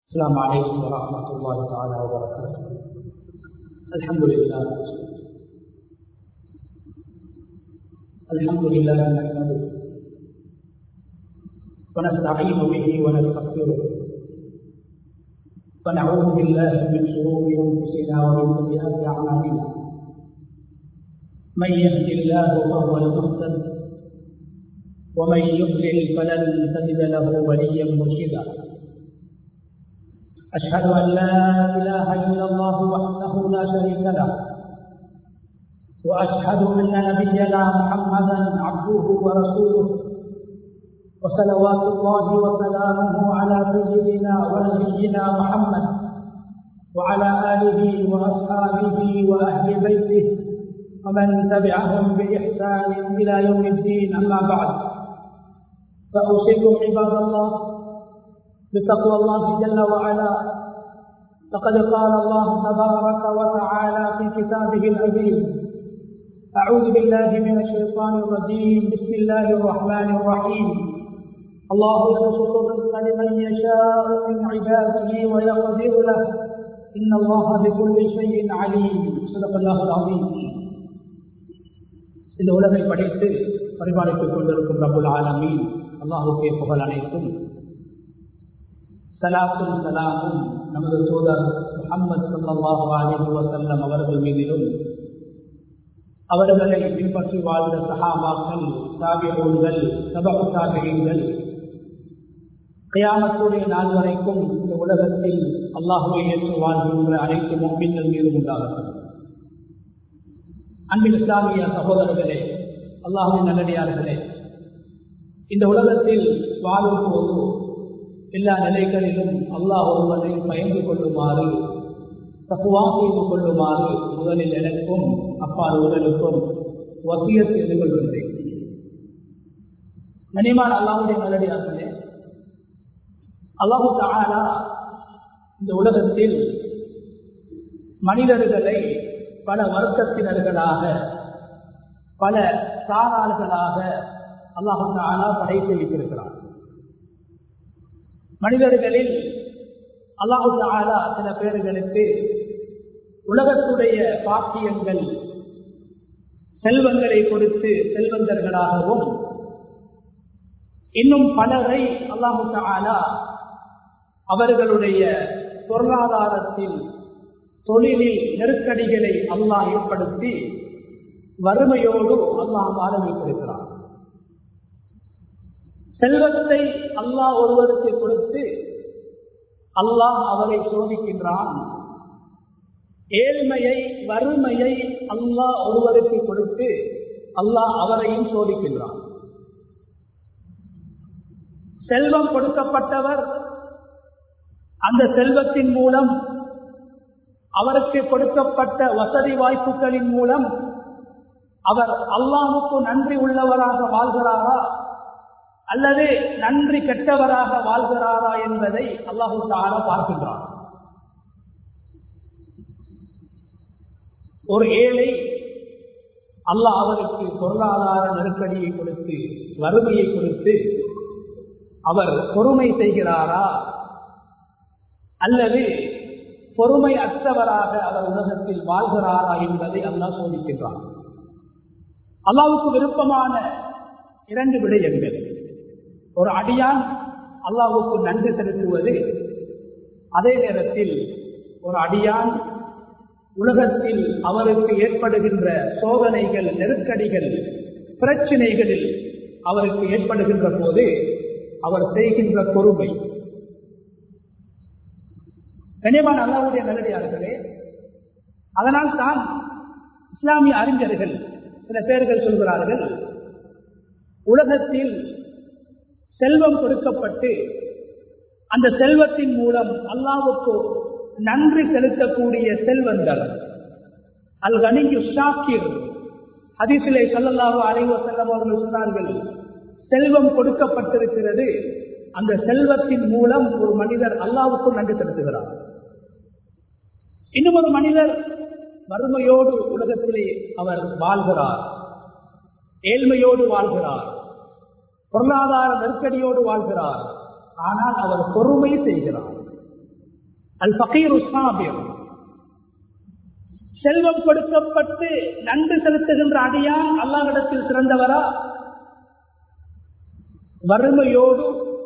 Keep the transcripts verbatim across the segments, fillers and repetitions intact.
السلام عليكم ورحمة الله تعالى وبركاته. الحمد لله الحمد لله نحمده ونستعين به ونستغفره ونعوذ بالله من شرور أنفسنا ومن سيئات أعمالنا. من يهد الله فهو المهتد ومن يضلل فلن تجد له وليا مرشدا. أشهد أن لا إله إلا الله وحده لا شريك له وأشهد أن نبينا محمدا عبده ورسوله وصلوات الله وسلامه على سيدنا ونبينا محمد وعلى آله وأصحابه وأهل بيته ومن تبعهم بإحسان إلى يوم الدين. أما بعد، فأوصيكم عباد الله بتقوى الله جل وعلا. لقد قال الله تبارك وتعالى في كتابه العزيز: أعوذ بالله من الشيطان الرجيم، بسم الله الرحمن الرحيم. الله يبسط الرزق لمن يشاء من عباده ويقدر له إن الله بكل شيء عليم. صدق الله العظيم. இந்த உலகை படைத்து பரிபாலித்துக் கொண்டிருக்கும் ரப்புல் ஆலமீன் அல்லாஹ்வுக்கே புகழ் அனைத்தும். சலாத்தும் சலாமும் நமது தூதர் முஹம்மது ஸல்லல்லாஹு அலைஹி வஸல்லம் அவர்கள் மீதிலும், அவர்களை பின்பற்றி வாழ்ந்த சஹாபாக்கள், தாபிஊன்கள், தபஉ தாபிஈன்கள், கியாமத்துடைய நாள் வரைக்கும் இந்த உலகத்தில் அல்லாஹ்வை ஏற்று வாழ்கின்ற அனைத்து முஃமின்கள் மீதும் உண்டாகட்டும். அன்பின் இஸ்லாமிய சகோதரர்களே, அல்லாஹ்வின் நல்லடியார்களே, இந்த உலகத்தில் வாழும் போது எல்லா நிலைகளிலும் அல்லாஹ் ஒருவனை பயந்து கொள்ளுமாறு, தக்வா செய்து கொள்ளுமாறு முதலில் எனக்கும் அப்பால் உடலுக்கும் வசியத் செய்து கொள்கின்றேன். கனிமான் அல்லாஹ்வுடைய நல்லடியார்களே, அல்லாஹ் தஆலா இந்த உலகத்தில் மனிதர்களை பல வர்க்கத்தினர்களாக, பல சாரார்களாக அல்லாஹ் தஆலா படைத்து வைத்திருக்கிறார். மனிதர்களில் அல்லாஹ் தஆலா சில பேர்களுக்கு உலகத்துடைய பாக்கியங்கள், செல்வங்களை கொடுத்து செல்வந்தர்களாகவும், இன்னும் பலரை அல்லாஹ் தஆலா அவர்களுடைய பொருளாதாரத்தில், தொழிலில் நெருக்கடிகளை அல்லாஹ் ஏற்படுத்தி வறுமையோடு அல்லாஹ் வாழ வைத்திருக்கிறார். செல்வத்தை அல்லாஹ் ஒருவருக்கு கொடுத்து அல்லாஹ் அவரை சோதிக்கின்றான். ஏழ்மையை, வறுமையை அல்லாஹ் ஒருவருக்கு கொடுத்து அல்லாஹ் அவரையும் சோதிக்கின்றான். செல்வம் கொடுக்கப்பட்டவர் அந்த செல்வத்தின் மூலம், அவருக்கு கொடுக்கப்பட்ட வசதி வாய்ப்புகளின் மூலம் அவர் அல்லாஹ்வுக்கு நன்றி உள்ளவராக வாழ்கிறாரா அல்லது நன்றி கெட்டவராக வாழ்கிறாரா என்பதை அல்லாஹ் தஆலா பார்க்கின்றார். ஒரு ஏழை அல்லாஹ் அவருக்கு பொருளாதார நெருக்கடியை கொடுத்து, வறுமையை கொடுத்து அவர் பொறுமை செய்கிறாரா அல்லது பொறுமை அற்றவராக அவர் உலகத்தில் வாழ்கிறாரா என்பதை அல்லாஹ் சோதிக்கின்றார். அல்லாஹ்வுக்கு விருப்பமான இரண்டு விடயங்கள்: ஒரு அடியான் அல்லாஹ்வுக்கு நன்றி செலுத்துவது, அதே நேரத்தில் ஒரு அடியான் உலகத்தில் அவருக்கு ஏற்படுகின்ற சோதனைகள், நெருக்கடிகள், பிரச்சினைகளில் அவருக்கு ஏற்படுகின்ற போது அவர் செய்கின்ற பொறுமை. கனியமான அல்லாஹ்வுடைய நல்லடியார்களே, அதனால் தான் இஸ்லாமிய அறிஞர்கள் சில பேர்கள் சொல்கிறார்கள், உலகத்தில் செல்வம் கொடுக்கப்பட்டு அந்த செல்வத்தின் மூலம் அல்லாஹ்வுக்கு நன்றி செலுத்தக்கூடிய செல்வந்தர் அல் கனியு ஷாக்கிர். ஹதீஸிலே ஸல்லல்லாஹு அலைஹி வஸல்லம் அவர்கள் சொன்னார்கள், செல்வம் கொடுக்கப்பட்டிருக்கிறது, அந்த செல்வத்தின் மூலம் ஒரு மனிதர் அல்லாஹ்வுக்கு நன்றி செலுத்துகிறார். இன்னும் ஒரு மனிதர் வறுமையோடு உலகத்திலே அவர் வாழ்கிறார், ஏழ்மையோடு வாழ்கிறார், பொருளாதார நெருக்கடியோடு வாழ்கிறார். ஆனால் அவர் பொறுமை செய்கிறார். அல் ஃபகீரு ஸாபிர். செல்வம் கொடுக்கப்பட்டு நன்றி செலுத்துகின்ற அடியான் அல்லாஹ்விடத்தில் சிறந்தவரா, வறுமையோடு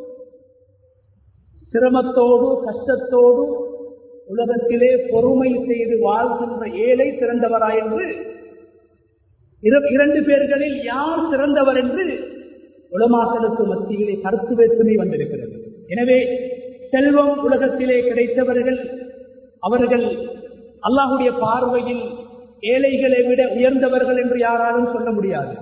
சிரமத்தோடு கஷ்டத்தோடு உலகத்திலே பொறுமை செய்து வாழ்கின்ற ஏழை சிறந்தவரா என்று இரண்டு பேர்களில் யார் சிறந்தவர் என்று உலமாக்களுக்கு மத்தியிலே கருத்து வேற்றுமை வந்திருக்கிறது. எனவே செல்வம் உலகத்திலே கிடைத்தவர்கள் அவர்கள் அல்லாஹ்வுடைய பார்வையில் ஏழைகளை விட உயர்ந்தவர்கள் என்று யாராலும் சொல்ல முடியாது.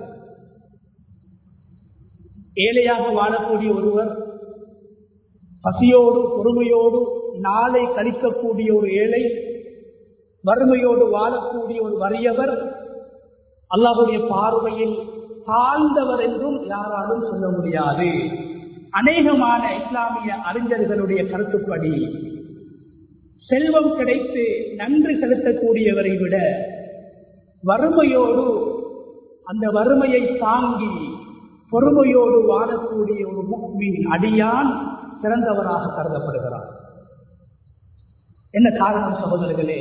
ஏழையாக வாழக்கூடிய ஒருவர், பசியோடு பொறுமையோடு நாளை கழிக்கக்கூடிய ஒரு ஏழை, வறுமையோடு வாழக்கூடிய ஒரு வறியவர் அல்லாஹ்வுடைய பார்வையில் தாழ்ந்தவர் என்றும் யாராலும் சொல்ல முடியாது. அநேகமான இஸ்லாமிய அறிஞர்களுடைய கருத்துப்படி செல்வம் கிடைத்து நன்றி செலுத்தக்கூடியவரை விட வறுமையோடு அந்த வறுமையை தாங்கி பொறுமையோடு வாழக்கூடிய ஒரு முஃமின் அடியான் சிறந்தவராக கருதப்படுகிறார். என்ன காரணம் சகோதரர்களே?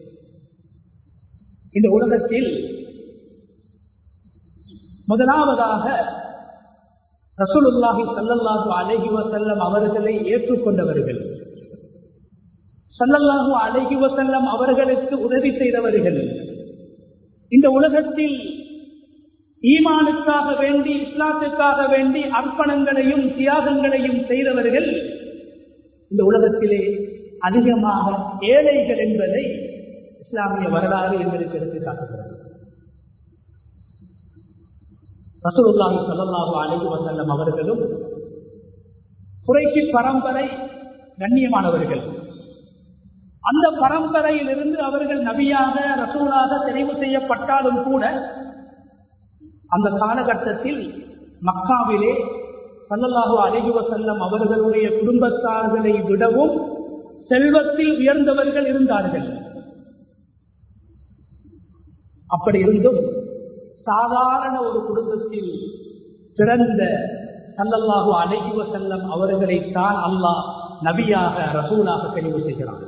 இந்த உலகத்தில் முதலாவதாக ரசூலுல்லாஹி ஸல்லல்லாஹு அலைஹி வஸல்லம் அவர்களை ஏற்றுக்கொண்டவர்கள், ஸல்லல்லாஹு அலைஹி வஸல்லம் அவர்களுக்கு உதவி செய்தவர்கள், இந்த உலகத்தில் ஈமானுக்காக வேண்டி இஸ்லாத்துக்காக வேண்டி அர்ப்பணங்களையும் தியாகங்களையும் செய்தவர்கள் இந்த உலகத்திலே அதிகமாக ஏழைகள் என்பதை இஸ்லாமிய வரலாறு எங்களுக்கு எடுத்து காட்டுகிறது. ரசூலுல்லாஹி ஸல்லல்லாஹு அலைஹி வஸல்லம் அவர்களும் குறைஷி பரம்பரை கண்ணியமானவர்கள். அந்த பரம்பரையில் இருந்து அவர்கள் நபியாக ரசூலாக தெரிவு செய்யப்பட்டாலும் கூட அந்த காலகட்டத்தில் மக்காவிலே ஸல்லல்லாஹு அலைஹி வஸல்லம் அவர்களுடைய குடும்பத்தார்களை விடவும் செல்வத்தில் உயர்ந்தவர்கள் இருந்தார்கள். அப்படி இருந்தும் சாதாரண ஒரு குடும்பத்தில் பிறந்த ஸல்லல்லாஹு அலைஹி வஸல்லம் அவர்களை தான் அல்லாஹ் நபியாக ரசூலாக தெரிவு செய்கிறார்.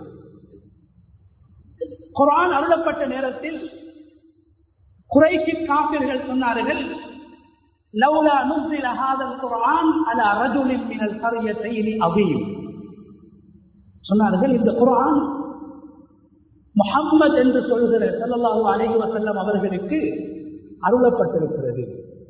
குர்ஆன் அருளப்பட்ட நேரத்தில் குறைஷி காஃபிர்கள் சொன்னார்கள், லவ்லா நுஸில ஹாதல் குர்ஆன் அலா ரஜுலின் மினல் கர்யத்தைனி அதீம். சொன்னார்கள், இந்த குர்ஆன் முஹம்மது என்று சொல்கிற ஸல்லல்லாஹு அலைஹி வஸல்லம் அவர்களுக்கு அருளப்பட்டிருக்கிறது.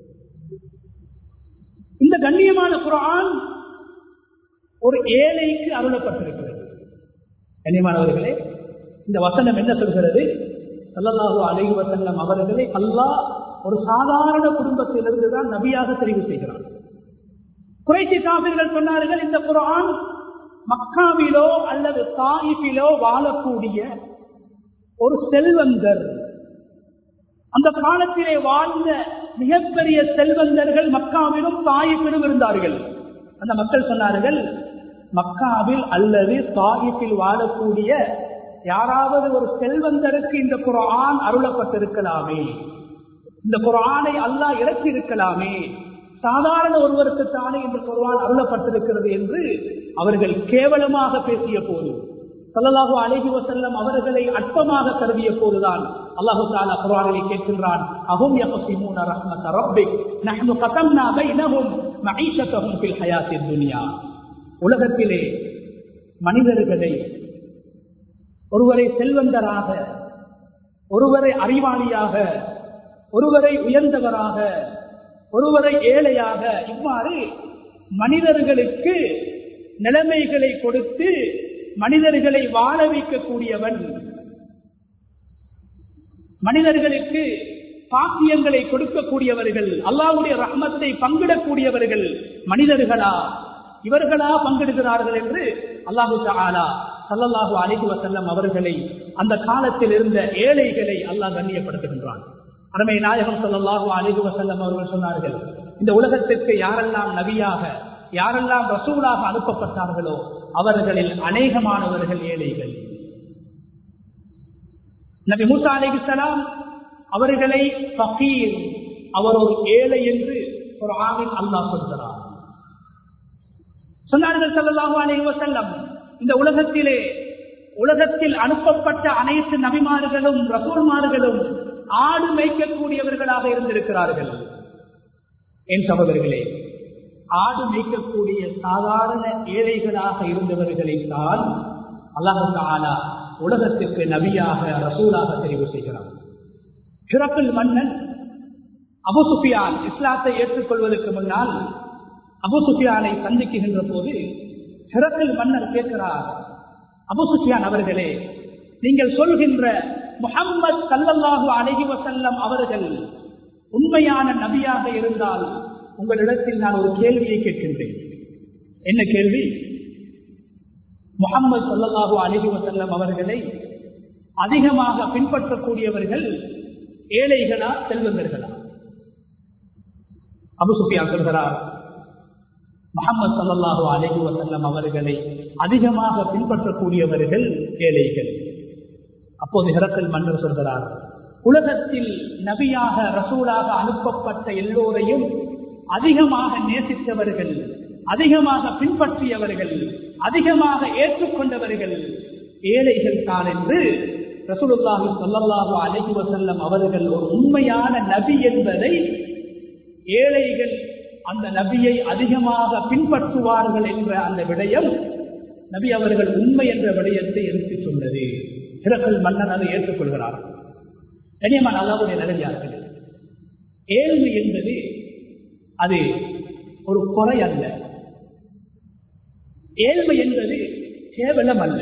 இந்த கண்ணியமான குர்ஆன் ஒரு ஏழைக்கு அருளப்பட்டிருக்கிறது. கண்ணியமானவர்களே, இந்த வசனம் என்ன சொல்கிறது? ஸல்லல்லாஹு அலைஹி வஸல்லம் அவர்களை அல்லாஹ் ஒரு சாதாரண குடும்பத்திலிருந்து தான் நபியாக தெரிவு செய்கிறார். குறைஷி காஃபிர்கள் சொன்னார்கள், இந்த குர்ஆன் மக்காவிலோ அல்லது தாயிஃபிலோ வாழக்கூடிய ஒரு செல்வந்தர், அந்த காலத்திலே வாழ்ந்த மிகப்பெரிய செல்வந்தர்கள் மக்காவிலும் தாயிஃபிலும் இருந்தார்கள். அந்த மக்கள் சொன்னார்கள், மக்காவில் அல்லது தாயிஃபில் வாழக்கூடிய யாராவது ஒரு செல்வந்தருக்கு இந்த குர்ஆன் அருளப்பட்டிருக்கலாமே, இந்த குர்ஆனை அல்லாஹ் இறக்கி இருக்கலாமே, சாதாரண ஒருவருக்கு தானே இந்த குர்ஆன் அருளப்பட்டிருக்கிறது என்று அவர்கள் கேவலமாக பேசிய போது, ஸல்லல்லாஹு அலைஹி வஸல்லம் அவர்களை அற்பமாக கருதிய போதுதான் அல்லாஹ் தஆலா குர்ஆனிலே கேட்கின்றான், அஹும் யக்ஸிமூன ரஹ்மத ரப்பிக் நஹ்னு கதம்னா பைனஹும் மஈஷத்தஹும் ஃபில் ஹயாத்தித் துன்யா. உலகத்திலே மனிதர்களை ஒருவரை செல்வந்தராக, ஒருவரை அறிவாளியாக, ஒருவரை உயர்ந்தவராக, ஒருவரை ஏழையாக, இவ்வாறு மனிதர்களுக்கு நிலைமைகளை கொடுத்து மனிதர்களை வாழ வைக்கக்கூடியவன், மனிதர்களுக்கு பாக்கியங்களை கொடுக்கக்கூடியவர்கள், அல்லாஹ்வுடைய ரஹ்மத்தை பங்கிடக்கூடியவர்கள் மனிதர்களா, இவர்களா பங்கிடுகிறார்கள் என்று அல்லாஹு தஆலா ஸல்லல்லாஹு அலைஹி வஸல்லம் அவர்களை, அந்த காலத்தில் இருந்த ஏழைகளை அல்லாஹ் கண்ணியப்படுத்துகின்றான். அருமை நாயகம் ஸல்லல்லாஹு அலைஹி வஸல்லம் அவர்கள் சொன்னார்கள், இந்த உலகத்திற்கு யாரெல்லாம் நபியாக யாரெல்லாம் ரசூலாக அனுப்பப்பட்டார்களோ அவர்களில் அநேகமானவர்கள் ஏழைகள். நபி மூசா அலைஹிஸ்ஸலாம் அவர்களை ஃபகீர், அவர் ஒரு ஏழை என்று குர்ஆனில் அல்லாஹ் சொல்கிறார். சொன்னார்கள் ஸல்லல்லாஹு அலைஹி வஸல்லம், இந்த உலகத்திலே உலகத்தில் அனுப்பப்பட்ட அனைத்து நபிமார்களும் ரசூல்மார்களும் ஆடு மேய்க்கக்கூடியவர்களாக இருந்திருக்கிறார்கள். என் சகோதரர்களே, ஆடு மேய்க்கக்கூடிய சாதாரண ஏழைகளாக இருந்தவர்களைத்தான் அல்லாஹ் தஆலா உலகத்திற்கு நபியாக ரசூலாக தெரிவு செய்கிறார். ஹிரக்கில் மன்னன் அபூ சுஃபியான் இஸ்லாத்தை ஏற்றுக்கொள்வதற்கு முன்னால் அபூ சுஃபியானை சந்திக்கின்ற போது ஹிரக்கில் மன்னர் கேட்கிறார், அபூ சுஃபியான் அவர்களே, நீங்கள் சொல்கின்ற முஹம்மது ஸல்லல்லாஹு அலைஹி வஸல்லம் அவர்கள் உண்மையான நபியாக இருந்தால் உங்களிடத்தில் நான் ஒரு கேள்வியை கேட்கின்றேன். என்ன கேள்வி? முஹம்மது ஸல்லல்லாஹு அலைஹி வஸல்லம் அவர்களை அதிகமாக பின்பற்றக்கூடியவர்கள் ஏழைகளா செல்வந்தர்களா? அபூ சுஃபியான் சொல்கிறார், முஹம்மது ஸல்லல்லாஹு அலைஹி வஸல்லம் அவர்களை அதிகமாக பின்பற்றக்கூடியவர்கள் ஏழைகள். அப்போது ஹிரக்கில் மன்னர் சொல்கிறார், உலகத்தில் நபியாக ரசூலாக அனுப்பப்பட்ட எல்லோரையும் அதிகமாக நேசித்தவர்கள், அதிகமாக பின்பற்றியவர்கள், அதிகமாக ஏற்றுக்கொண்டவர்கள் ஏழைகள் தான் என்று ரசூலுல்லாஹி ஸல்லல்லாஹு அலைஹி வஸல்லம் அவர்கள் ஒரு உண்மையான நபி என்பதை, ஏழைகள் அந்த நபியை அதிகமாக பின்பற்றுவார்கள் என்ற அந்த விடயம் நபி அவர்கள் உண்மை என்ற விடயத்தை எடுத்து சொன்னது. ஹிரக்கில் மன்னன் அதை ஏற்றுக்கொள்கிறார். கண்ணியமான அல்லாஹ்வுடைய நல்லடியார்களே, ஏழ்மை என்பது அது ஒரு குறை அல்ல. ஏழ்மை என்பது கேவலம் அல்ல.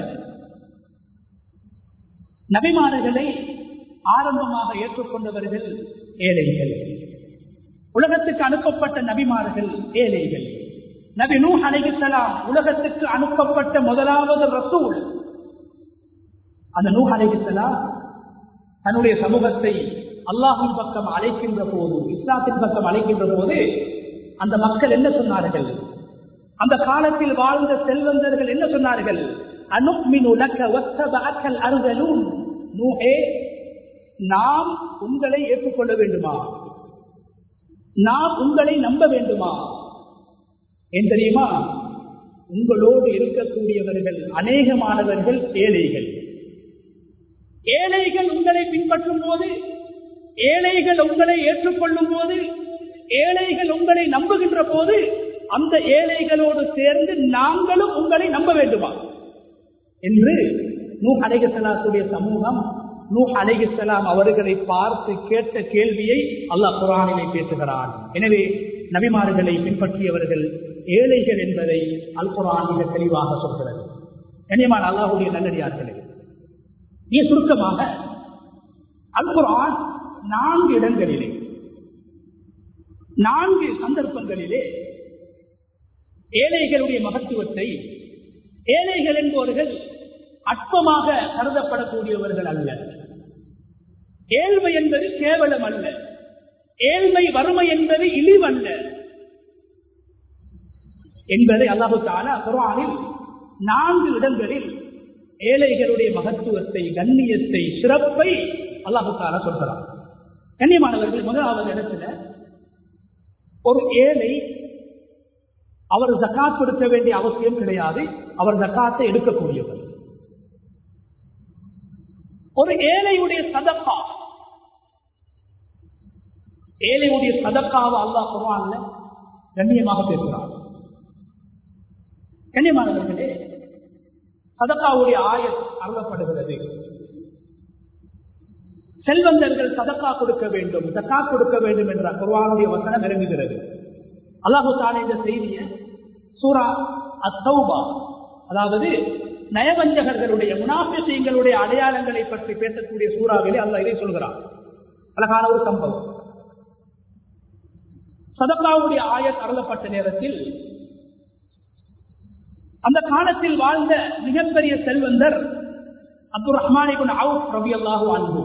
நபிமார்களை ஆரம்பமாக ஏற்றுக்கொண்டவர்கள் ஏழைகள். உலகத்துக்கு அனுப்பப்பட்ட நபிமார்கள் ஏழைகள். நபி நூஹ் அலைஹிஸ்ஸலாம் உலகத்துக்கு அனுப்பப்பட்ட முதலாவது ரசூல். அந்த நூஹ் அலைஹிஸ்ஸலாம் தன்னுடைய சமூகத்தை அல்லாஹ்வின் பக்கம் அழைக்கின்ற போது, இஸ்லாத்தின் பக்கம் அழைக்கின்ற போது அந்த மக்கள் என்ன சொன்னார்கள்? அந்த காலத்தில் வாழ்ந்த செல்வந்தர்கள் என்ன சொன்னார்கள்? அனுக்மினு லக வத்தபஅக்கல் அர்தலூன். நூஹே, நாம் உங்களை ஏற்றுக்கொள்ள வேண்டுமா? நாம் உங்களை நம்ப வேண்டுமா? ஏன் தெரியுமா? உங்களோடு இருக்கக்கூடியவர்கள் அநேகமானவர்கள் ஏழைகள். ஏழைகள் உங்களை பின்பற்றும் போது, ஏழைகள் உங்களை ஏற்றுக்கொள்ளும் போது, ஏழைகள் உங்களை நம்புகின்ற போது, அந்த ஏழைகளோடு சேர்ந்து நாங்களும் உங்களை நம்ப வேண்டுமா என்று நூஹ் அலைஹிஸ்ஸலாத்துடைய சமூகம் நூஹ் அலைஹிஸ்ஸலாம் அவர்களை பார்த்து கேட்ட கேள்வியை அல்லாஹ் குர்ஆனிலே பேசுகிறான். எனவே நபிமார்களை பின்பற்றியவர்கள் ஏழைகள் என்பதை அல் குர்ஆன் மிக தெளிவாக சொல்கிறது. கண்ணியமான அல்லாஹ்வுடைய நல்லடியார்களே, மிக சுருக்கமாக அல் குர்ஆன் நான்கு இடங்களிலே, நான்கு சந்தர்ப்பங்களிலே ஏழைகளுடைய மகத்துவத்தை, ஏழைகள் என்பவர்கள் அற்பமாக கருதப்படக்கூடியவர்கள் அல்ல, ஏழ்மை என்பது கேவலம் அல்ல, ஏழ்மை வறுமை என்பது இழிவல்ல என்பதை அல்லாஹு தஆலா குர்ஆனில் நான்கு இடங்களில் ஏழைகளுடைய மகத்துவத்தை, கண்ணியத்தை, சிறப்பை அல்லாஹு தஆலா சொல்கிறார். கண்ணியமானவர்கள், முதலாவது இடத்துல ஒரு ஏழை அவர் ஜகாத் கொடுக்க வேண்டிய அவசியம் கிடையாது. அவர் ஜகாத்தை எடுக்கக்கூடியவர். ஒரு ஏழையுடைய சதக்கா, ஏழையுடைய சதக்காவை அல்லாஹ் குர்ஆன்ல கண்ணியமாக பேசுகிறார். கண்ணியமானவர்களே, சதக்காவுடைய ஆயத் அருளப்படுகிறது. செல்வந்தர்கள் சதக்கா கொடுக்க வேண்டும், ஜகாத் கொடுக்க வேண்டும் என்ற குர்ஆனுடைய வசனம் இறங்குகிறது. அல்லாஹு தஆலா இந்த செய்தியை சூரா அத்-தௌபா, அதாவது நயவஞ்சகர்களுடைய, முனாஃபிகீன்களுடைய அடையாளங்களை பற்றி பேசக்கூடிய சூறாவிலே அல்லாஹ் இதை சொல்கிறார். அழகான ஒரு சம்பவம். சதக்காவுடைய ஆயத் அருளப்பட்ட நேரத்தில் அந்த காலத்தில் வாழ்ந்த மிகப்பெரிய செல்வந்தர் அப்துர் ரஹ்மான் இப்னு அவுஃப் ரலியல்லாஹு அன்ஹு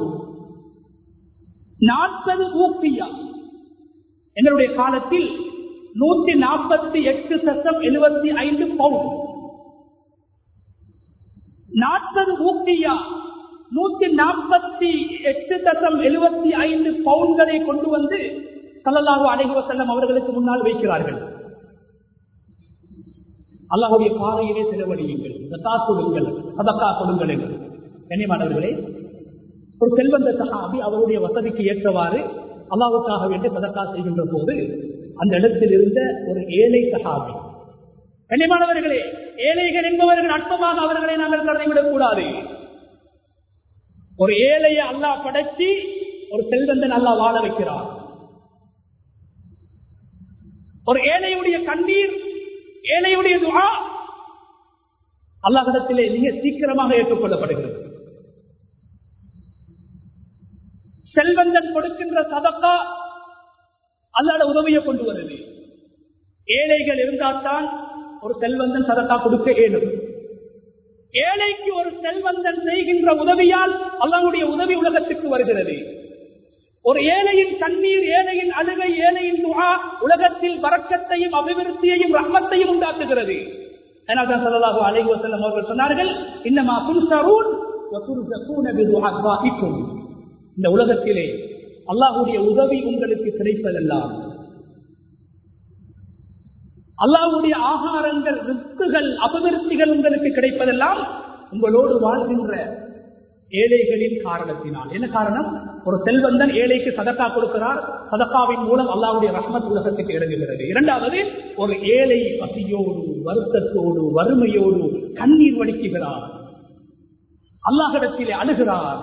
நாற்பது ஊக்கியா, எங்களுடைய காலத்தில் நூத்தி நாற்பத்தி எட்டு சதம் எழுபத்தி ஐந்து பவுண்ட், நாற்பது ஊக்கியா நூத்தி நாற்பத்தி எட்டு தசம் எழுபத்தி ஐந்து பவுண்ட்களை கொண்டு வந்து ஸல்லல்லாஹு அலைஹி வஸல்லம் அவர்களுக்கு முன்னால் வைக்கிறார்கள். அல்லாஹ்வுடைய பாதையிலே செலவழியுங்கள், ஜகாத் கொடுங்கள், சதக்கா கொடுங்கள் என்று. கண்ணியமானவர்களே, ஒரு செல்வந்த சஹாபி அவருடைய வசதிக்கு ஏற்றவாறு அல்லாஹ்வுக்காக வேண்டி சதக்கா செய்கின்ற போது அந்த இடத்தில் இருந்த ஒரு ஏழை சஹாபி, கண்ணியமானவர்களே, ஏழைகள் என்பவர்கள் அற்பமாக அவர்களை நாங்கள் கருதிவிடக் கூடாது. ஒரு ஏழையை அல்லாஹ் படைத்து ஒரு செல்வந்தன் அல்லாஹ் வாழ வைக்கிறார். ஒரு ஏழையுடைய கண்ணீர், ஏழையுடைய துஆ அல்லாஹ்விடத்திலே மிக சீக்கிரமாக ஏற்றுக்கொள்ளப்படுகிறது. செல்வந்தன் கொடுக்கின்ற சதக்கா அல்லாஹ்வுடைய உதவியை கொண்டு வருது. ஏழைகள் இருந்தால்தான் ஒரு செல்வந்தன் சதக்கா கொடுக்க இயலும். ஏழைக்கு ஒரு செல்வந்தன் செய்கின்ற உதவியால் அல்லாஹ்வுடைய உதவி உலகத்துக்கு வருகிறது. ஒரு ஏழையின் கண்ணீர், ஏழையின் அழுகை, ஏழையின் துஆ உலகத்தில் பரக்கத்தையும் அபிவிருத்தியையும் ரஹ்மத்தையும் உண்டாக்குகிறது. அதனால்தான் ஸல்லல்லாஹு அலைஹி வஸல்லம் அவர்கள் சொன்னார்கள், இன்னமா துன்சரூன் வ துர்ஸகூன பிதுஆஇக்கும். இந்த உலகத்திலே அல்லாஹ்வுடைய உதவி உங்களுக்கு கிடைப்பதெல்லாம், அல்லாஹ்வுடைய ஆகாரங்கள், ரிஸ்குகள், அபிவிருத்திகள் உங்களுக்கு கிடைப்பதெல்லாம் உங்களோடு வாழ்கின்ற ஏழைகளின் காரணத்தினால். என்ன காரணம்? ஒரு செல்வந்தன் ஏழைக்கு சதக்கா கொடுக்கிறார். சதக்காவின் மூலம் அல்லாஹ்வுடைய ரஹ்மத் உலகத்துக்கு இறங்குகிறது. இரண்டாவது, ஒரு ஏழை பசியோடு, வருத்தத்தோடு, வறுமையோடு கண்ணீர் வடிக்குகிறார், அல்லாஹ்விடத்திலே அழுகிறார்.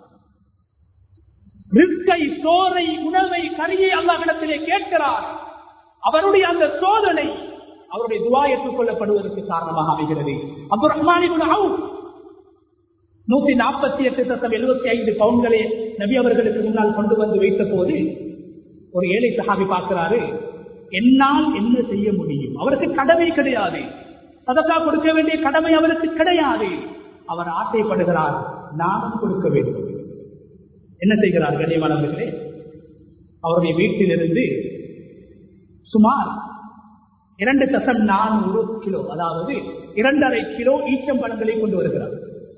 ரிஸ்கை, சோறை, உணவை, கரியை அல்லாஹ்விடத்திலே கேட்கிறார். அவருடைய அந்த சோதனை அவருடைய துஆ ஏற்றுக்கொள்ளப்படுவதற்கு காரணமாக அமைகிறது. அப்துர் ரஹ்மான் இப்னு அவுஃப் நூத்தி நாற்பத்தி எட்டு தசம் எழுபத்தி ஐந்து பவுன்களை நபி அவர்களுக்கு முன்னால் கொண்டு வந்து வைத்த போது ஒரு ஏழை சஹாபி பார்க்கிறாரு, என்னால் என்ன செய்ய முடியும்? அவருக்கு கடமை கிடையாது, சதக்கா கொடுக்க வேண்டிய கடமை அவருக்கு கிடையாது. அவர் ஆசைப்படுகிறார், நானும் கொடுக்க வேண்டும். என்ன செய்கிறார் கண்ணியமானவர்களே? அவருடைய வீட்டிலிருந்து சுமார் இரண்டு தசம் நானூறு கிலோ, அதாவது இரண்டரை கிலோ ஈச்சம்பழங்களை கொண்டு வருகிறார்.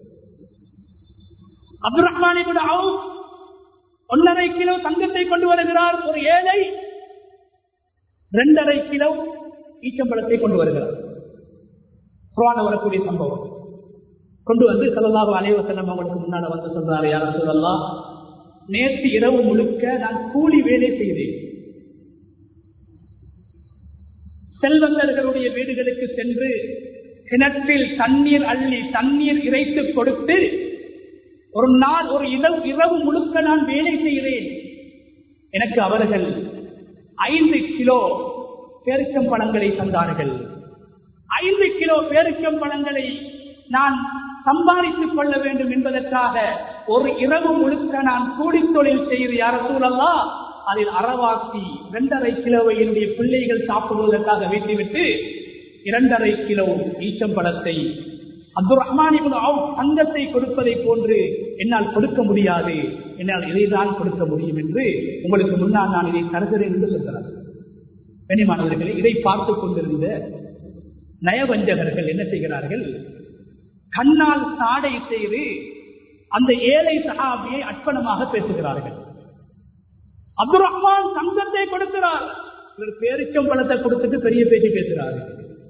அப்துர் ரஹ்மான் இப்னு அவுஃப் ஒன்றரை கிலோ தங்கத்தை கொண்டு வருகிறார். ஒரு ஏழை இரண்டரை கிலோ ஈச்சம்பழத்தை கொண்டு வருகிறார். குர்ஆன்ல வரக்கூடிய சம்பவம் கொண்டு வந்து ஸல்லல்லாஹு அலைஹி வஸல்லம் அவங்களுக்கு முன்னால வந்து சொல்றாரு, யா ரசூலல்லாஹ், நேற்று இரவு முழுக்க நான் கூலி வேலை செய்தேன். செல்வந்தர்களுடைய வீடுகளுக்கு சென்று கிணற்றில் தண்ணீர் அள்ளி தண்ணீர் இறைத்து கொடுத்து ஒரு நாள் ஒரு இரவு இரவு முழுக்க நான் வேலை செய்கிறேன். எனக்கு அவர்கள் ஐந்து கிலோ பேரிச்சம் பழங்களை தந்தார்கள். ஐந்து கிலோ பேரிச்சம் பழங்களை நான் சம்பாதித்துக் கொள்ள வேண்டும் என்பதற்காக ஒரு இரவு முழுக்க நான் கூலி தொழில் செய்து, யா ரசூலல்லாஹ், அதில் அறவாக்கி இரண்டரை கிலோவை என்னுடைய பிள்ளைகள் சாப்பிடுவதற்காக வைத்துவிட்டு இரண்டரை கிலோ ஈச்சம்பழத்தை அப்துர் ரஹ்மான் இப்னு அவுஃப் தங்கத்தை கொடுப்பதை போன்று என்னால் கொடுக்க முடியாது, என்னால் இதைதான் கொடுக்க முடியும் என்று உங்களுக்கு முன்னால் நான் இதை தருகிறேன் என்று சொல்கிறார். கண்ணியமானவர்களே, இதை பார்த்துக் கொண்டிருந்த நயவஞ்சகர்கள் என்ன செய்கிறார்கள்? கண்ணால் சாடை செய்து அந்த ஏழை சஹாபியை அர்ப்பணமாக பேசுகிறார்கள். அப்துர் ரஹ்மான் தங்கத்தை கொடுக்கிறார், பேரிச்சம் பழத்தை கொடுத்துட்டு பெரிய பேச்சு பேசுகிறார்கள்.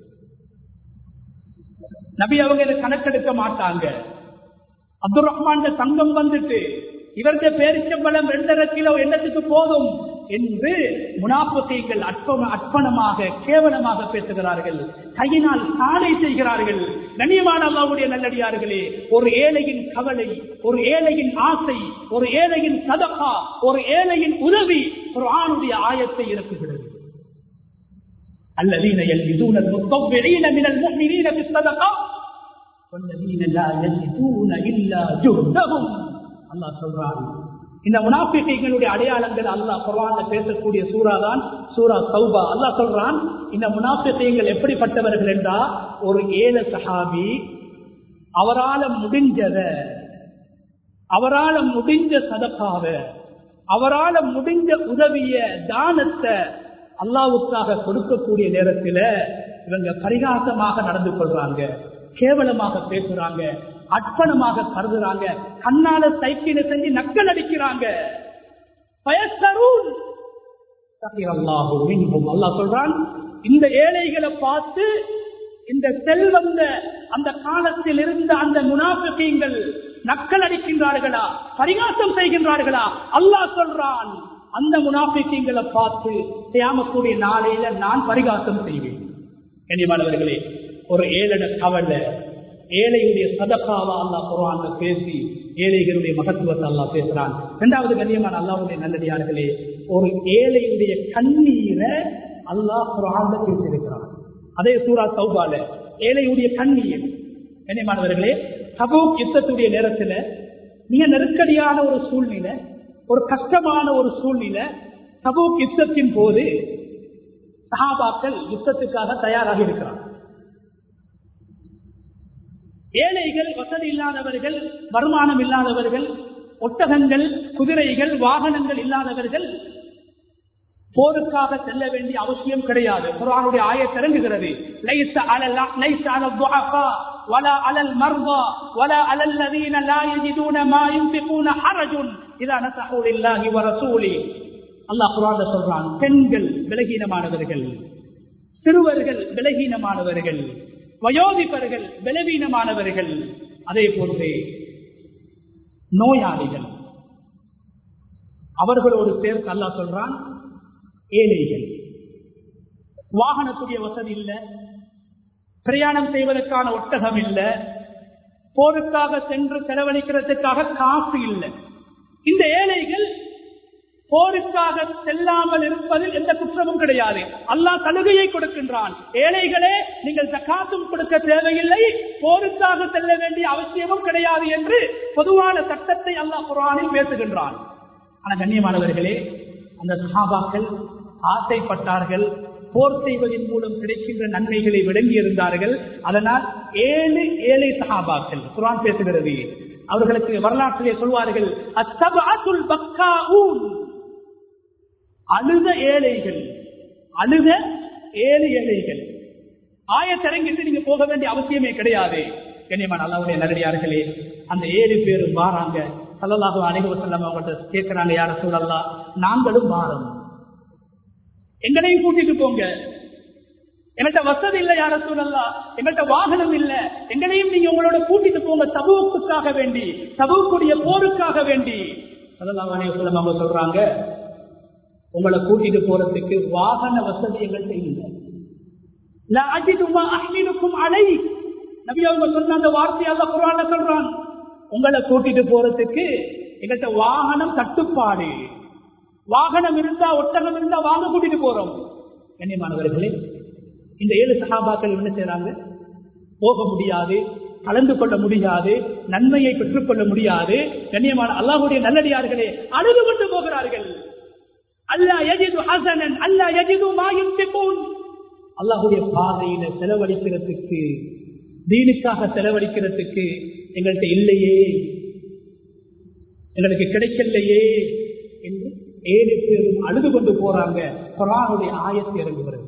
நபி அவங்க இதை கணக்கெடுக்க மாட்டாங்க. அப்துர் ரஹ்மான் தங்கம் வந்துட்டு இவருடைய பேரிச்சம்பழம் இரண்டரை கிலோ எண்ணத்துக்கு போதும் என்று முனாஃபிகீன்கள் அற்ப அர்ப்பணமாக கேவலமாக பேசுகிறார்கள், கையினால் சாடை செய்கிறார்கள். கண்ணியமான அல்லாஹ்வுடைய நல்லடியார்களே, ஒரு ஏழையின் கவலை, ஒரு ஏழையின் ஆசை, ஒரு ஏழையின் சதகா, ஒரு ஏழையின் உதவி குர்ஆனுடைய ஆயத்தை இறக்குகிறது. الذين يلمزون المتطوعين من المؤمنين في الصدقات والذين لا يجدون الا جهدهم. அல்லாஹ் சொல்றான், இந்த முனாஃபிகீன்களுடைய அடையாளங்கள் அல்லாஹ் குர்ஆன்ல பேசக்கூடிய சூரா தான் சூரா தௌபா. அல்லாஹ் சொல்றான், இந்த முனாஃபிகீன்கள் எப்படிப்பட்டவர்கள் என்றால், ஒரு ஏழை சஹாபி அவரால முடிஞ்சத, அவரால முடிஞ்ச சதகாவ, அவரால முடிஞ்ச உதவிய தானத்தை அல்லாஹ்வுக்காக கொடுக்கக்கூடிய நேரத்தில் இவங்க பரிகாசமாக நடந்து கொள்றாங்க, கேவலமாக பேசுறாங்க, அர்ப்பணமாக கருதுறாங்க, கண்ணால சைக்கிளை செஞ்சு நக்கல் அடிக்கிறாங்க. அல்லாஹ் சொல்றான், இந்த ஏழைகளை பார்த்து இந்த செல்வந்த அந்த காலத்தில் இருந்த அந்த முனாஃபிகீன்கள் நக்கல் அடிக்கின்றார்களா, பரிகாசம் செய்கின்றார்களா? அல்லாஹ் சொல்றான், அந்த முனாஃபிகீன்களை பார்த்து கியாமத்துடைய நாளையில நான் பரிகாசம் செய்வேன். கண்ணியமானவர்களே, ஒரு ஏழட கவலை ஏழையுடைய சதகாவா அல்லாஹ் குர்ஆன்ல பேசி ஏழைகளுடைய மகத்துவத்தை அல்லாஹ் பேசுறான். இரண்டாவது கண்ணியமான அல்லாஹ்வுடைய நல்லடியார்களே, ஒரு ஏழையுடைய கண்ணீரை அல்லாஹ் குர்ஆன்ல பேசியிருக்கிறான். அதே சூரா தௌபால ஏழையுடைய கண்ணீர். கண்ணியமானவர்களே, தபூக் யுத்தத்துடைய நேரத்துல மிக நெருக்கடியான ஒரு சூழ்நிலை, ஒரு கஷ்டமான ஒரு சூழ்நிலை. தபூக் யுத்தத்தின் போது சஹாபாக்கள் யுத்தத்துக்காக தயாராக இருக்கிறார். ஏழைகள், வசதி இல்லாதவர்கள், வருமானம் இல்லாதவர்கள், ஒட்டகங்கள், குதிரைகள், வாகனங்கள் இல்லாதவர்கள் போருக்காக செல்ல வேண்டிய அவசியம் கிடையாது. குர்ஆனுடைய ஆயத் இறங்குகிறது, லைஸ அலல் லைஸ அலல் துஆஃபா வலா அலல் மர்தா வலா அலல் லதீன லா யஜிதூன மா யுன்ஃபிகூன ஹரஜுன் இதா நஸஹு லில்லாஹி வ ரசூலி. அல்லாஹ் குர்ஆன்ல சொல்றான், பெண்கள் பலகீனமானவர்கள், சிறுவர்கள் பலகீனமானவர்கள், வயோதிபர்கள் பலவீனமானவர்கள், அதே போன்றே நோயாளிகள், அவர்களோடு சேர்த்து அல்லாஹ் சொல்றான் ஏழைகள். வாகனத்துடைய வசதி இல்லை, பிரயாணம் செய்வதற்கான ஒட்டகம் இல்லை, போருக்காக சென்று செலவழிக்கிறதுக்காக காசு இல்லை. இந்த ஏழைகள் போருக்காக செல்லாமல் இருப்பதில் எந்த குற்றமும் கிடையாது. அல்லாஹ் சலுகையை கொடுக்கின்றான். ஏழைகளே, நீங்கள் ஜகாத்தும் கொடுக்க தேவையில்லை, போருக்காக செல்ல வேண்டிய அவசியமும் கிடையாது என்று பொதுவான சட்டத்தை அல்லாஹ் குர்ஆனில் பேசுகின்றான். ஆனா கண்ணியமானவர்களே, அந்த சஹாபாக்கள் ஆசைப்பட்டார்கள், போர் செய்வதன் மூலம் கிடைக்கின்ற நன்மைகளை விளங்கி இருந்தார்கள். அதனால் ஏழு ஏழை சஹாபாக்கள் குர்ஆன் பேசுகிறது. அவர்களுக்கு வரலாற்றிலே சொல்வார்கள், அஸ்ஸபஅத்துல் பக்காஊன், அழுத ஏழைகள், அழுத ஏழு ஏழைகள். ஆயத்திறங்கிட்டு நீங்க போக வேண்டிய அவசியமே கிடையாது. கண்ணியமான அல்லாஹ்வுடைய நல்லடியார்களே, அந்த ஏழு பேரும் வாராங்க. ஸல்லல்லாஹு அலைஹி வஸல்லம் அவங்கள்ட்ட கேட்கிறாங்க, யா ரசூலல்லாஹ், நாங்களும் வாரோம், எங்களையும் கூட்டிட்டு போங்க. எங்கள்கிட்ட வசதி இல்லை யா ரசூலல்லாஹ், எங்கள்கிட்ட வாகனம் இல்லை, எங்களையும் நீங்க உங்களோட கூட்டிட்டு போங்க, தபூக்குக்காக வேண்டி, தபூக்குடைய போருக்காக வேண்டி. ஸல்லல்லாஹு அலைஹி வஸல்லம் அவங்க சொல்றாங்க, உங்களை கூட்டிட்டு போறதுக்கு வாகன வசதி எங்கள்கிட்ட இல்லை. லா அஜிது மா அஹ்மிலுக்கும் அலை. நபி அவங்க சொன்ன அந்த வார்த்தை அல்லாஹ் குர்ஆன்ல சொல்றான், உங்களை கூட்டிட்டு போறதுக்கு எங்கள்கிட்ட வாகனம் தட்டுப்பாடு. வாகனம் இருந்தா, ஒட்டகம் இருந்தா வாங்க கூட்டிட்டு போறோம். கண்ணியமானவர்களே, இந்த ஏழு சஹாபாக்கள் என்ன செய்யறாங்க? போக முடியாது, கலந்து கொள்ள முடியாது, நன்மையை பெற்றுக் கொள்ள முடியாது. கண்ணியமான அல்லாஹ்வுடைய நல்லடியார்களே, அழுது கொண்டு போகிறார்கள். அல்லா யஜிது ஹஸனன் அல்லா யஜிது மா யுன்ஃபிகூன். அல்லாஹ்வுடைய பாதையில செலவழிக்கிறதுக்கு, தீனுக்காக செலவழிக்கிறதுக்கு எங்கள்கிட்ட இல்லையே, எங்களுக்கு கிடைக்கலையே என்று ஏழு பேரும் அழுது கொண்டு போறாங்க. குர்ஆனுடைய ஆயத்து இறங்குகிறது.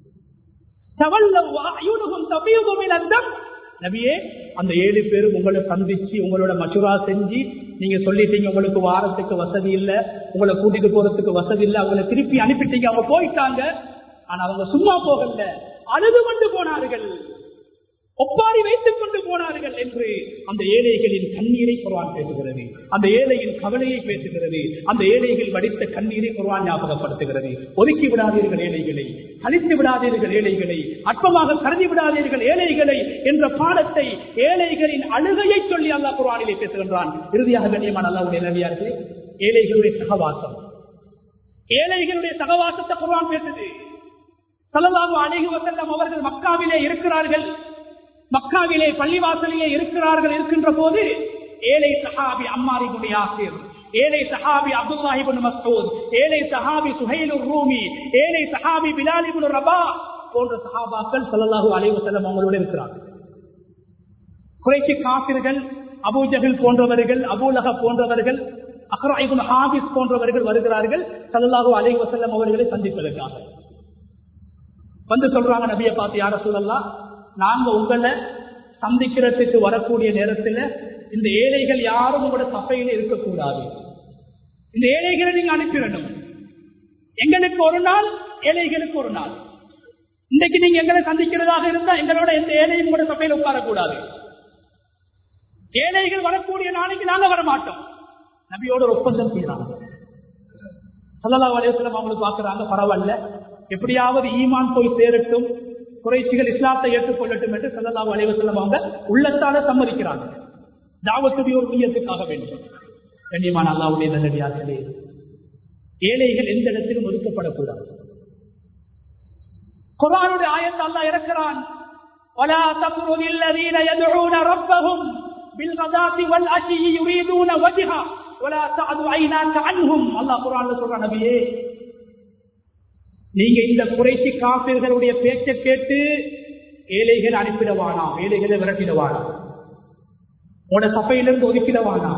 நபியே, அந்த ஏழு பேரும் உங்களை சந்திச்சு உங்களோட மஷூரா செஞ்சு நீங்க சொல்லிட்டீங்க உங்களுக்கு வாரத்துக்கு வசதி இல்ல, உங்களை கூட்டிட்டு போறதுக்கு வசதி இல்ல, அவங்களை திருப்பி அனுப்பிட்டீங்க, அவங்க போயிட்டாங்க. ஆனா அவங்க சும்மா போகல, அழுது கொண்டு போனார்கள், ஒப்பாரி வைத்துக் கொண்டு போனார்கள் என்று அந்த ஏழைகளின் கண்ணீரை குர்ஆன் பேசுகிறது. அந்த ஏழையின் கவலையை பேசுகிறது. அந்த ஏழைகள் வடித்த கண்ணீரை குர்ஆன் ஞாபகப்படுத்துகிறது. ஒதுக்கி விடாதீர்கள் ஏழைகளை, கழித்து விடாதீர்கள் ஏழைகளை, அற்பமாக கருதி விடாதீர்கள் ஏழைகளை என்ற பாடத்தை, ஏழைகளின் அழுகையை சொல்லி அல்லாஹ் குர்ஆனிலே பேசுகின்றான். இறுதியாக கண்ணியமான அல்லாஹ்வுடைய நல்லடியார்களே, ஏழைகளுடைய சகவாசம், ஏழைகளுடைய சகவாசத்தை குர்ஆன் பேசுது. ஸல்லல்லாஹு அலைஹி வஸல்லம் அவர்கள் மக்காவிலே இருக்கிறார்கள். மக்காவிலே பள்ளிவாசலிலே இருக்கிறார்கள். இருக்கின்ற போது ஏழை சஹாபி அம்மார் இப்னு யாசிர், ஏழை சஹாபி அப்துல்லாஹ் இப்னு மஸ்ஊத், ஏழை சஹாபி சுஹைல் ரூமி, ஏழை சஹாபி பிலால் இப்னு ரபாஹ் போன்ற சஹாபாக்கள் ஸல்லல்லாஹு அலைஹி வஸல்லம் அவங்களோடு இருக்கிறார்கள். குறைஷி காஃபிர்கள், அபூ ஜஹல் போன்றவர்கள், அபூ லஹப் போன்றவர்கள், அக்ரா இப்னு ஹாபிஸ் போன்றவர்கள் வருகிறார்கள் ஸல்லல்லாஹு அலைஹி வஸல்லம் அவர்களை சந்திப்பதற்காக. வந்து சொல்றாங்க, நபியை பார்த்து, யா ரசூலல்லாஹ், நாங்க உங்களை சந்திக்கிறதுக்கு வரக்கூடிய நேரத்தில் இந்த ஏழைகள் யாரும் உங்களோட சபையில இருக்கக்கூடாது, இந்த ஏழைகளை நீங்க அனுப்பிடணும். எங்களுக்கு ஒரு நாள், ஏழைகளுக்கு ஒரு நாள். இன்றைக்கு நீங்க எங்களை சந்திக்கிறதாக இருந்தா எங்களோட எந்த ஏழையும் கூட சபையில் உட்காரக்கூடாது. ஏழைகள் வரக்கூடிய நாளைக்கு நாங்க வர மாட்டோம். நபியோட ஒரு ஒப்பந்தம் செய்யறாங்க. ஸல்லல்லாஹு அலைஹி வஸல்லம் அவங்களை பார்க்கறாங்க, பரவாயில்ல, எப்படியாவது ஈமான் போய் சேரட்டும், குறைஷிகள் இஸ்லாத்தை ஏற்றுக்கொள்ளட்டும் என்று ஸல்லல்லாஹு அலைஹி வஸல்லம் அவங்க உள்ளத்தால சம்மதிக்கிறாங்க. தாவத்துடைய ஒரு நியத்துக்காக வேண்டும். கண்ணியமான அல்லாஹ்வுடைய நல்லடியார்களே, ஏழைகள் எந்த இடத்திலும் ஒதுக்கப்படக்கூடாது. குர்ஆனுடைய ஆயத்தை அல்லாஹ் இறக்குறான், வலா தக்ருதில் லதீன யதுஊன ரப்பஹும் பில் கதாத்தி வல் அஷி யுரீதுன வஜ்ஹா வலா தஅது ஐனாக அன்ஹும். அல்லாஹ் குர்ஆன்ல சொல்றான், நபியே, நீங்க இந்த குறைஷி காபிர்களுடைய பேச்சை கேட்டு ஏழைகள் அனுப்பிடவானா, ஏழைகளை விரட்டிடவானா, உங்களோட சபையிலிருந்து ஒதுக்கிடவானா.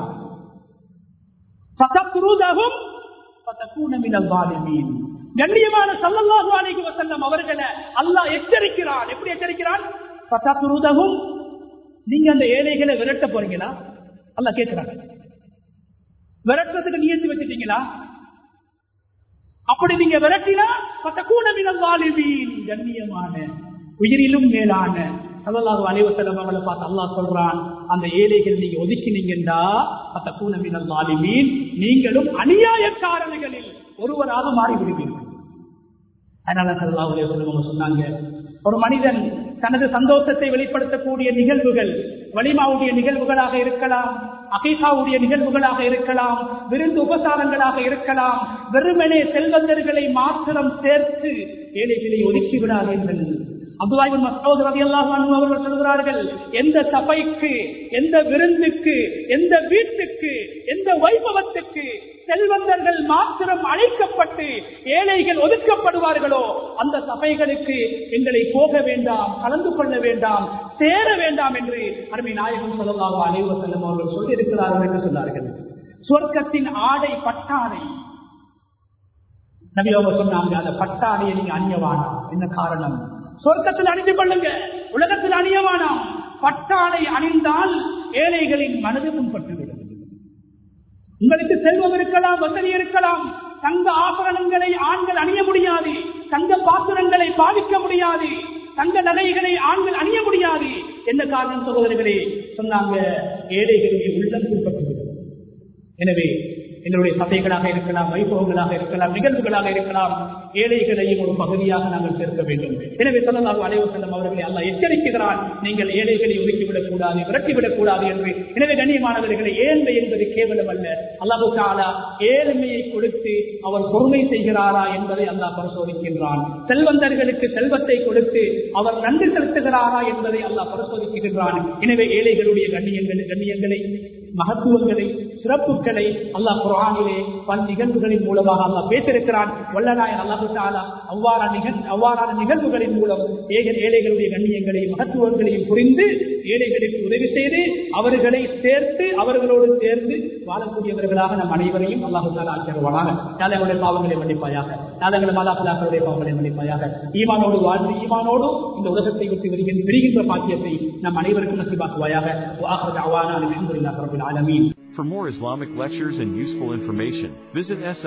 கண்ணியமான ஸல்லல்லாஹு அலைஹி வஸல்லம் அவர்களை அல்லாஹ் எச்சரிக்கிறான். எப்படி எச்சரிக்கிறான்? ஃபதக்ருதஹும், நீங்க அந்த ஏழைகளை விரட்ட போறீங்களா? அல்லாஹ் கேட்கிறாங்க. விரட்டுறதுக்கு நியத்து வச்சிட்டீங்களா? அப்படி நீங்க விரட்டினா ஃபதகூன மினல் ஸாலிமீன், கண்ணியமான உயிரிலும் மேலான ஸல்லல்லாஹு அலைஹி வஸல்லம் அவங்களை பார்த்து அல்லாஹ் சொல்றான், அந்த ஏழைகள் நீங்க ஒதுக்கினீங்கடா ஃபதகூன மினல் ஸாலிமீன், நீங்களும் அநியாயக்காரர்களில் ஒருவராக மாறி விடுவீர்கள். அதனால ஸல்லல்லாஹு அலைஹி வஸல்லம் சொன்னாங்க, ஒரு மனிதன் தனது சந்தோஷத்தை வெளிப்படுத்தக்கூடிய நிகழ்வுகள் வலிமாவுடைய நிகழ்வுகளாக இருக்கலாம், அகீகாவுடைய நிகழ்வுகளாக இருக்கலாம், விருந்து உபசாரங்களாக இருக்கலாம், வெறுமனே செல்வந்தர்களை மாத்திரம் சேர்த்து ஏழைகளை ஒதுக்கி விடாதீர்கள். அப்துல்லாஹ் இப்னு மஸ்ஊத் ரலியல்லாஹு அன்ஹு அவர்கள் சொல்கிறார்கள், எந்த சபைக்கு, எந்த விருந்துக்கு, எந்த வீட்டுக்கு, எந்த வைபவத்துக்கு செல்வந்தர்கள் மாத்திரம் அழைக்கப்பட்டு ஏழைகள் ஒதுக்கப்படுவார்களோ அந்த சபைகளுக்கு எங்களை போக வேண்டாம், கலந்து கொள்ள வேண்டாம், சேர வேண்டாம் என்று அருமை நாயகம் ஸல்லல்லாஹு அலைஹி வஸல்லம் அவர்கள் சொல்லி இருக்கிறார்கள் என்று சொன்னார்கள். சுவர்க்கத்தின் ஆடை பட்டாடை நபி அவங்க சொன்னாங்க, அந்த பட்டாடையை நீங்க அணியவானா. என்ன காரணம்? சொர்க்கத்தில் அணிந்து கொள்ளுங்க, உலகத்தில் அணியவானாம். பட்டாடை அணிந்தால் ஏழைகளின் மனது புண்பட்டுவிடும். உங்களுக்கு செல்வம் இருக்கலாம், வசதி இருக்கலாம், தங்க ஆபரணங்களை ஆண்கள் அணிய முடியாது, தங்க பாத்திரங்களை பாவிக்க முடியாது, தங்க நகைகளை ஆண்கள் அணிய முடியாது. என்ன காரணம் சகோதரர்களே? சொன்னாங்க, ஏழைகளுடைய உள்ளம் புண்பட்டுவிடும். எனவே என்னுடைய சபைகளாக இருக்கலாம், வைபவங்களாக இருக்கலாம், நிகழ்வுகளாக இருக்கலாம், ஏழைகளையும் ஒரு பகுதியாக நாங்கள் சேர்க்க வேண்டும். எனவே ஸல்லல்லாஹு அலைஹி வஸல்லம் அவர்களை அல்லாஹ் எச்சரிக்கிறான், நீங்கள் ஏழைகளை ஒதுக்கிவிடக் கூடாது, விரட்டிவிடக் கூடாது என்று. எனவே கண்ணியமானவர்களை, ஏழ்மை என்பது கேவலம் அல்ல. அல்லாஹு தஆலா ஏழ்மையை கொடுத்து அவர் பொறுமை செய்கிறாரா என்பதை அல்லாஹ் பரிசோதிக்கின்றான். செல்வந்தர்களுக்கு செல்வத்தை கொடுத்து அவர் நன்றி செலுத்துகிறாரா என்பதை அல்லாஹ் பரிசோதிக்கின்றான். எனவே ஏழைகளுடைய கண்ணியங்கள் கண்ணியங்களை மகத்துவங்களை சிறப்புகளை அல்லாஹ் குர்ஆனிலே பல நிகழ்வுகளின் மூலமாக அல்லாஹ் பேசியிருக்கிறான். வல்லநாயகன் அல்லாஹ் தஆலா அவ்வாறான நிகழ் அவ்வாறான நிகழ்வுகளின் மூலம் ஏழைகளுடைய கண்ணியங்களையும் மகத்துவங்களையும் புரிந்து ஏழைகளுக்கு உதவி செய்து அவர்களை சேர்த்து அவர்களோடு சேர்ந்து வாழக்கூடியவர்களாக நம் அனைவரையும் அல்லாஹ் தஆலா ஆக்கியருவானாக. நாளைய பாவங்களை மன்னிப்பாயாக, நாளைய மாதாபிதாக்களுடைய பாவங்களை மன்னிப்பாயாக. ஈமானோடு வாழ்ந்து ஈமானோடு இந்த உலகத்தை விட்டு வருகின்ற பெறுகின்ற பாக்கியத்தை நம் அனைவருக்கும் நசீபாக்குவாயாக. وآخر دعوانا الحمد لله رب العالمين. For more Islamic lectures and useful information, visit S